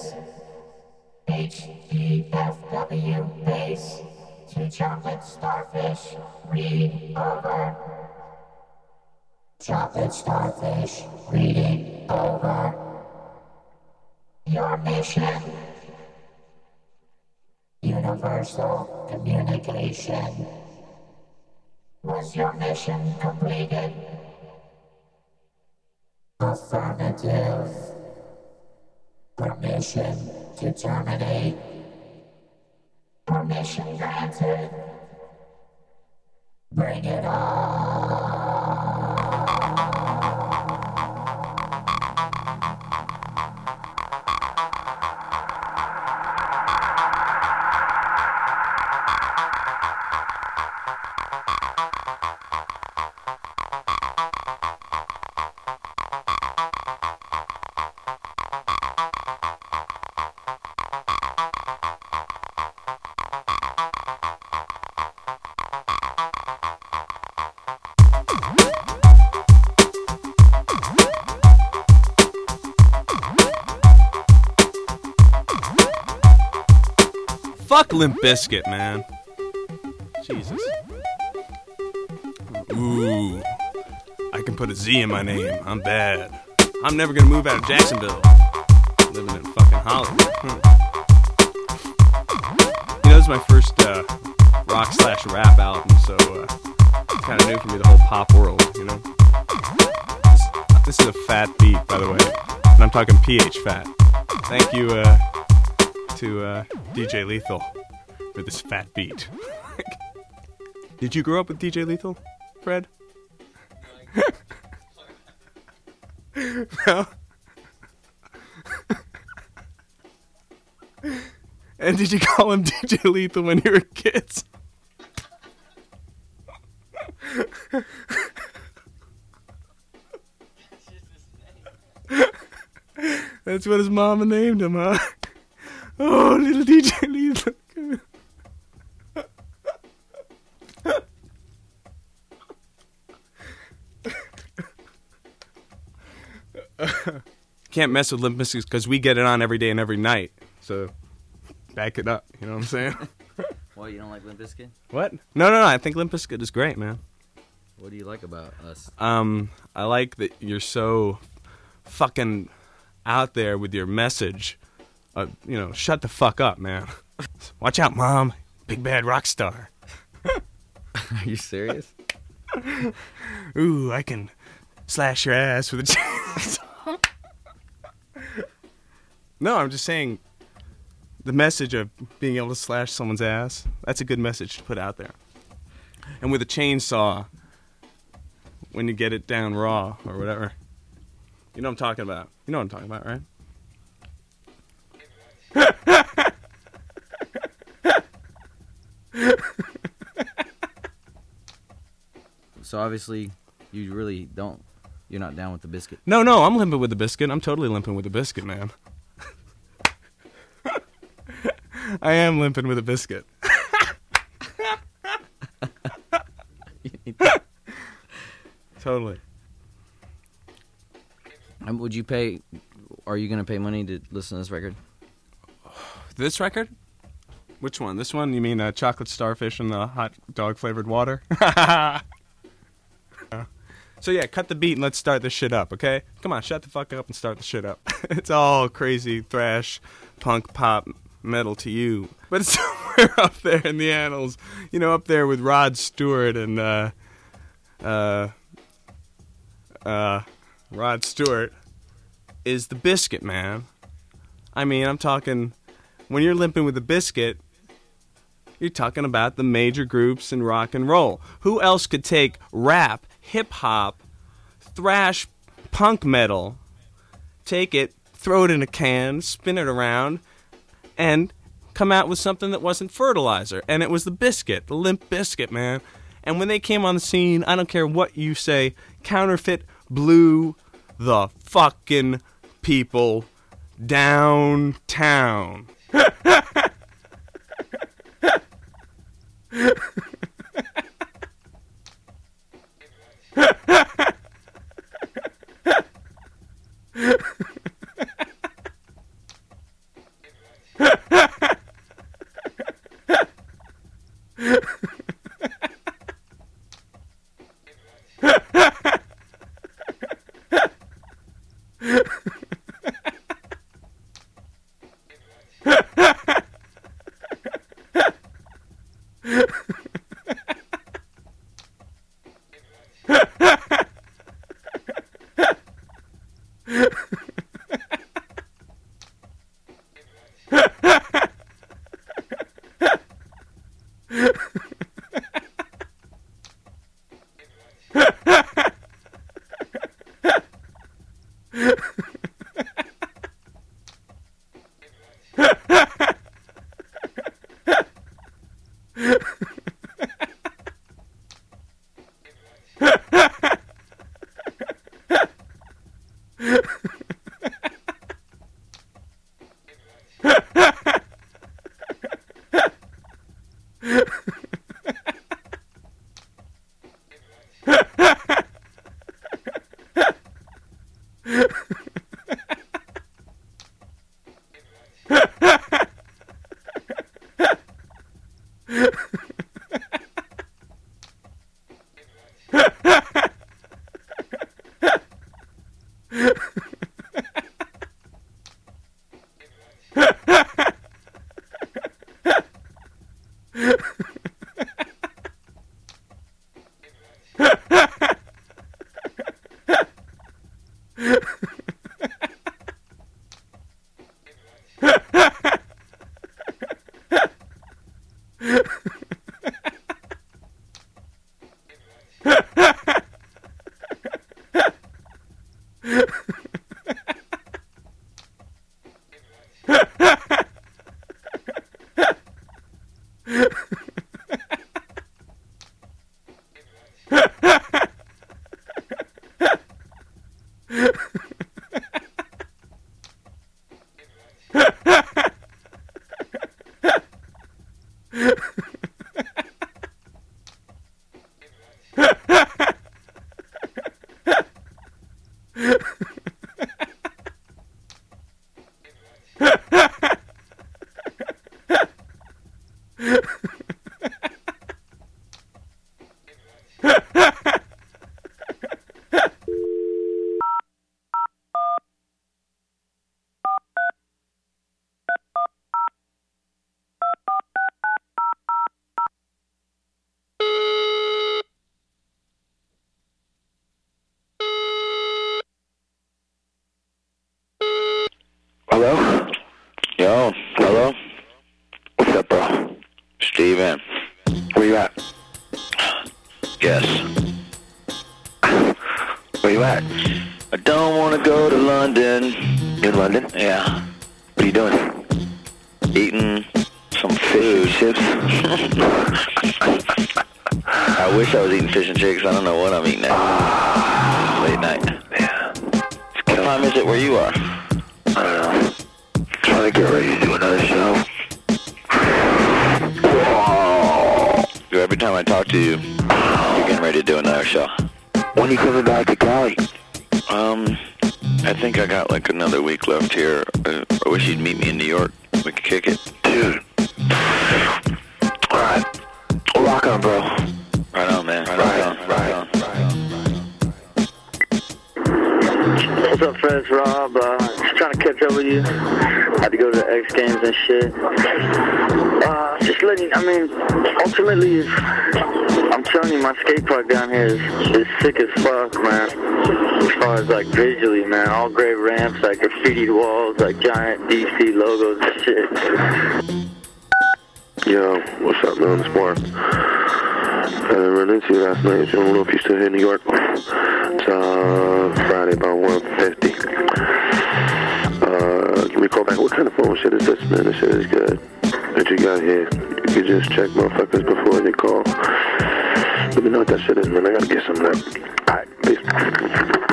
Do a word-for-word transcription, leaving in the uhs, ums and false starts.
is H E F W base. Two chocolate starfish, read over. Chocolate starfish, reading over. Your mission. Universal communication. Was your mission completed? Affirmative. Permission to terminate. Permission granted. Bring it on. Fuck Limp Bizkit, man. Jesus. Ooh. I can put a Z in my name. I'm bad. I'm never gonna move out of Jacksonville. Living in fucking Hollywood. Hmm. You know, this is my first uh, rock slash rap album, so uh, it's kind of new for me, the whole pop world, you know? This, this is a fat beat, by the way. And I'm talking P H fat. Thank you, uh... to uh, D J Lethal for this fat beat. Did you grow up with D J Lethal, Fred? No. And did you call him D J Lethal when you were kids? That's what his mama named him, huh? Oh, little D J Lethal. Can't mess with Limp Bizkit because we get it on every day and every night. So, back it up. You know what I'm saying? Well, you don't like Limp Bizkit? What? No, no, no. I think Limp Bizkit is great, man. What do you like about us? Um, I like that you're so fucking out there with your message. Uh, you know, shut the fuck up, man. Watch out, Mom. Big bad rock star. Are you serious? Ooh, I can slash your ass with a chainsaw. No, I'm just saying the message of being able to slash someone's ass, that's a good message to put out there. And with a chainsaw, when you get it down raw or whatever. You know what I'm talking about. You know what I'm talking about, right? So obviously, you really don't, you're not down with the biscuit. No, no, I'm limping with the biscuit. I'm totally limping with the biscuit, man. I am limping with a biscuit. Totally. Um, would you pay, are you going to pay money to listen to this record? This record? Which one? This one? You mean uh, Chocolate Starfish and the hot dog flavored water? So yeah, cut the beat and let's start this shit up, okay? Come on, shut the fuck up and start the shit up. It's all crazy thrash, punk, pop, metal to you. But it's somewhere up there in the annals. You know, up there with Rod Stewart and, uh, uh, uh, Rod Stewart is the Biscuit, man. I mean, I'm talking, when you're limping with the Biscuit, you're talking about the major groups in rock and roll. Who else could take rap, hip-hop, thrash, punk metal, take it, throw it in a can, spin it around, and come out with something that wasn't fertilizer? And it was the Biscuit, the Limp Bizkit, man. And when they came on the scene, I don't care what you say, Counterfeit blew the fucking people downtown. Hello? Yo, hello? What's up, bro? Steven. Where you at? Guess. Where you at? I don't want to go to London. You in London? Yeah. What are you doing? Eating some food. Chips? I wish I was eating fish and chips. I don't know what I'm eating at. Late night. Yeah. What time is it where you are? I don't know. Trying to get ready to do another show. Every time I talk to you, you're getting ready to do another show. When are you coming back to Cali? Um, I think I got like another week left here. Uh, I wish you'd meet me in New York. We could kick it. Dude. Alright. Rock on, bro. Right on, man. Right, right on. Right on. Right on. What's up, friends? Rob. Uh, just trying to catch up with you. Had to go to the X Games and shit. Uh, just letting, I mean, ultimately, is, I'm telling you, my skate park down here is, is sick as fuck, man. As far as, like, visually, man. All great ramps, like, graffitied walls, like, giant D C logos and shit. Yo, what's up, man? It's Mark. I didn't run into you last night. I don't know if you're still here in New York. It's uh, Friday about one fifty. Uh, give me a call back. What kind of phone shit is this, man? This shit is good. What you got here? You can just check motherfuckers before they call. Let me know what that shit is, man. I gotta get some of that. Alright, peace.